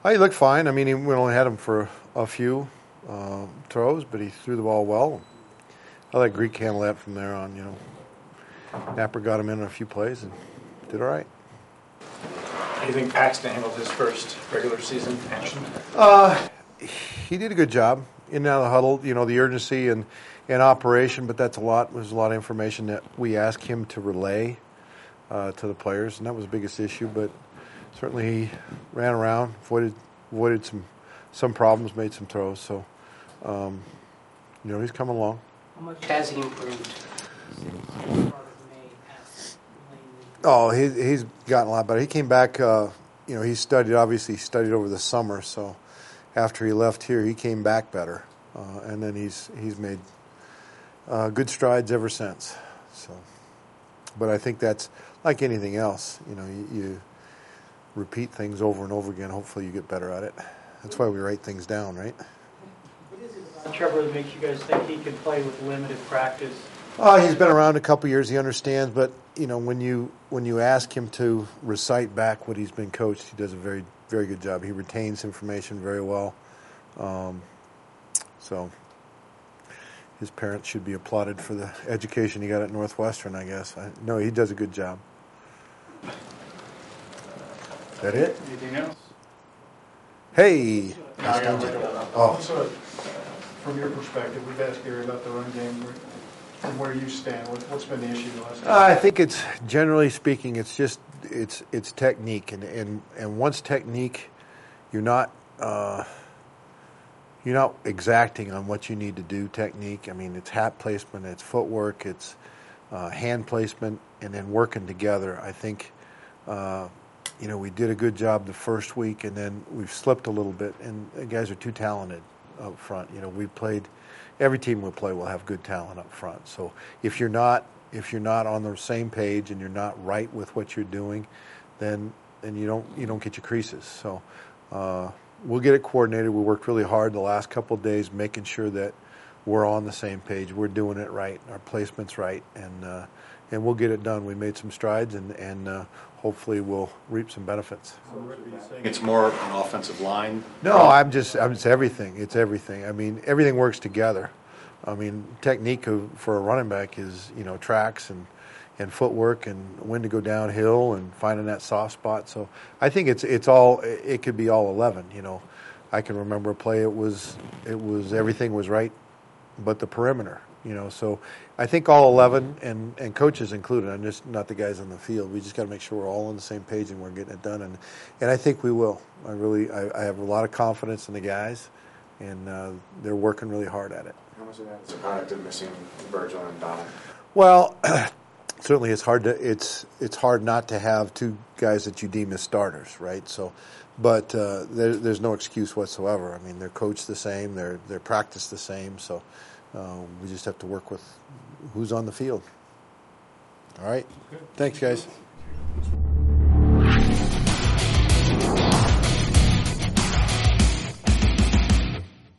Oh, he looked fine. I mean, we only had him for a few throws, but he threw the ball well. I let Greek handle that from there on. Napper got him in a few plays and did all right. How do you think Paxton handled his first regular season action? He did a good job in and out of the huddle. The urgency and operation, but that's a lot. There's a lot of information that we asked him to relay to the players, and that was the biggest issue. But certainly he ran around, avoided some problems, made some throws. So, he's coming along. How much has he improved? Oh, he's gotten a lot better. He came back. He studied over the summer. So after he left here, he came back better, and then he's made good strides ever since. So, but I think that's like anything else. You repeat things over and over again. Hopefully, you get better at it. That's why we write things down, right? What is it about Trevor that makes you guys think he can play with limited practice? He's been around a couple years. He understands, but when you ask him to recite back what he's been coached, he does a very, very good job. He retains information very well. So his parents should be applauded for the education he got at Northwestern, I guess. No, he does a good job. Is that it? Anything else? Hey. So, from your perspective, we've asked Gary about the run game. From where you stand, what's been the issue the last time? I think it's, generally speaking, it's just it's technique, and once technique, you're not exacting on what you need to do. Technique. I mean, it's hat placement, it's footwork, it's hand placement, and then working together. I think we did a good job the first week, and then we've slipped a little bit. And the guys are too talented up front. We played. Every team we play will have good talent up front. So if you're not on the same page and you're not right with what you're doing, then you don't get your creases. So we'll get it coordinated. We worked really hard the last couple of days, making sure that we're on the same page. We're doing it right. Our placement's right, and we'll get it done. We made some strides, and hopefully we'll reap some benefits. It's more an offensive line? No, I'm just everything. It's everything. I mean, everything works together. I mean, technique for a running back is, tracks and footwork and when to go downhill and finding that soft spot. So I think it could be all 11. I can remember a play. It was everything was right, but the perimeter. So I think all 11 and coaches included. I'm just not the guys on the field. We just got to make sure we're all on the same page and we're getting it done. And I think we will. I have a lot of confidence in the guys, and they're working really hard at it. How much of that is a product of missing Virgil and Donald? Well, certainly it's hard not to have two guys that you deem as starters, right? So, but there's no excuse whatsoever. I mean, they're coached the same, they're practiced the same. So we just have to work with who's on the field. All right. Okay. Thanks, guys.